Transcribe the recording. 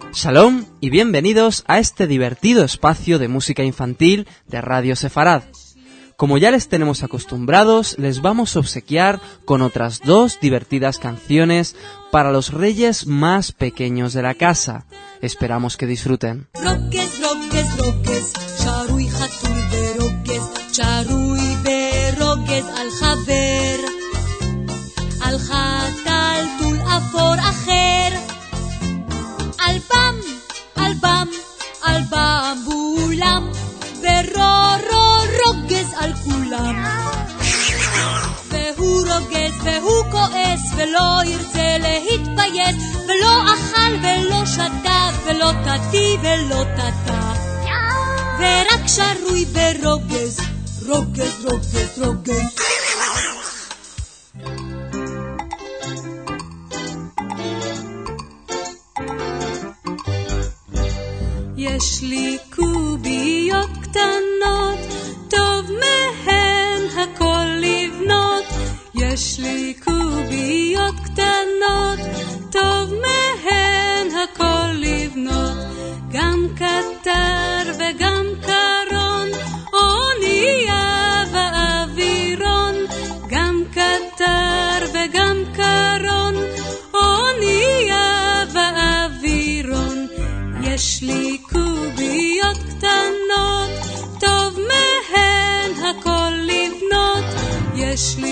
Shalom y bienvenidos a este divertido espacio de música infantil de Radio Sefarad. Como ya les tenemos acostumbrados, les vamos a obsequiar con otras dos divertidas canciones para los reyes más pequeños de la casa. Esperamos que disfruten. Roques, roques, roques, שרוי חתול ברוגז, שרוי ברוגז על חבר, על חתלתול אפור אחר, על בם, על בם, על במבולם, רוגז על כולם. והוא רוגז והוא כועס ולא ירצה להתבייס, ולא אכל ולא שתה ולא תתי ולא תתה, ורק שרוי ברוגז, רוגז, רוגז, רוגז. יש לי קוביות קטנות, טוב מהן הכל לבנות. יש לי קוביות קטנות, טוב מהן הכל לבנות. גם קטר וגם קרון, אונייה ואווירון. גם קטר וגם קרון, אונייה ואווירון. יש לי קוביות קטנות, טוב מהן הכל לבנות. יש לי